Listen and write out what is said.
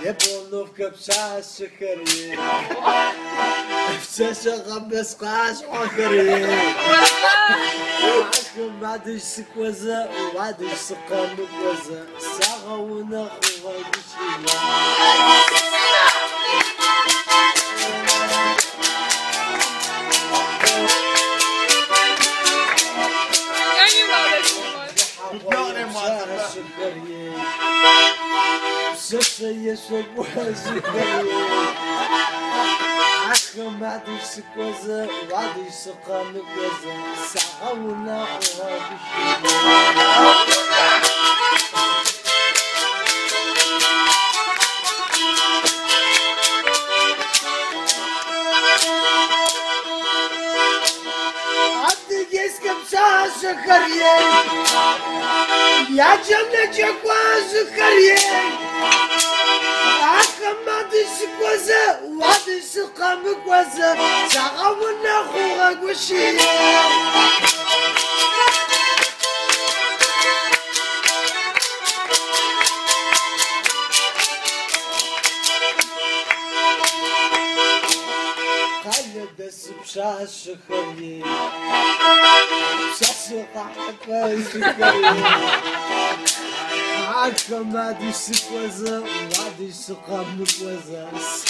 يبولو في كبشة الشكري بشاشة غمس قاش حكري عشكم بعدش سكوزة وبعدش سقام بوزة ساغة ونخوها بشيلة شخصية شبوها سكري عشكم بعدش سكوزة وبعدش سقام بوزة ساغة ونخوها بشيلة شكرية يا جنة جوا شكرية عكم ما تسكوزة وعد سقام كوزة ساغونا خوها قوشية دس بشاش شكري بشاش قحبة شكري عكم ما دي سكوزة وما دي سقام نكوزة